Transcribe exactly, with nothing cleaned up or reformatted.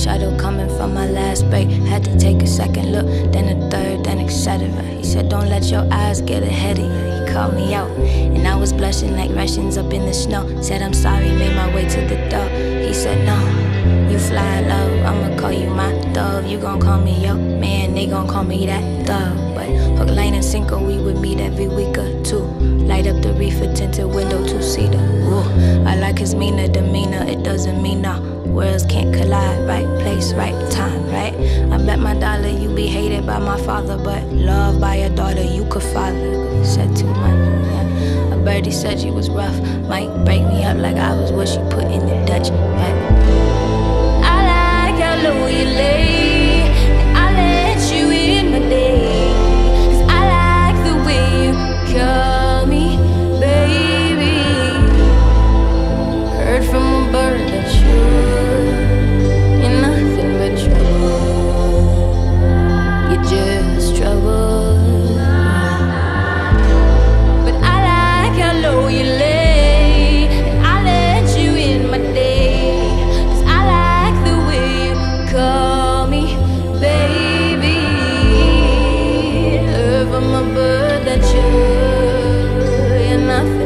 shadow coming from my last break. Had to take a second look, then a third, then et cetera. He said, don't let your eyes get ahead of you. He called me out, and I was blushing like Russians up in the snow. Said I'm sorry, made my way to the door. He said, no, you fly love, I'ma call you my dove. You gon' call me yo man, they gon' call me that dove. But hook, line, and sinker, we would meet every week or two. Light up the reefer, tinted window, two-seater. Ooh, I like his meaner demeanor, it doesn't mean no. Worlds can't collide, right place, right time, right? I bet my dollar you be hated by my father, but loved by your daughter, you could father. Said too much, yeah. A birdie said you was rough, might break me up like I was what she put in the Dutch, right? I like how low you lay, and I let you in my day. Cause I like the way you call me, baby. Heard from a bird that you, you're nothing but trouble. You're just trouble. But I like how low you lay, and I let you in my day. Cause I like the way you call me, baby. Heard from a bird that you, you're nothing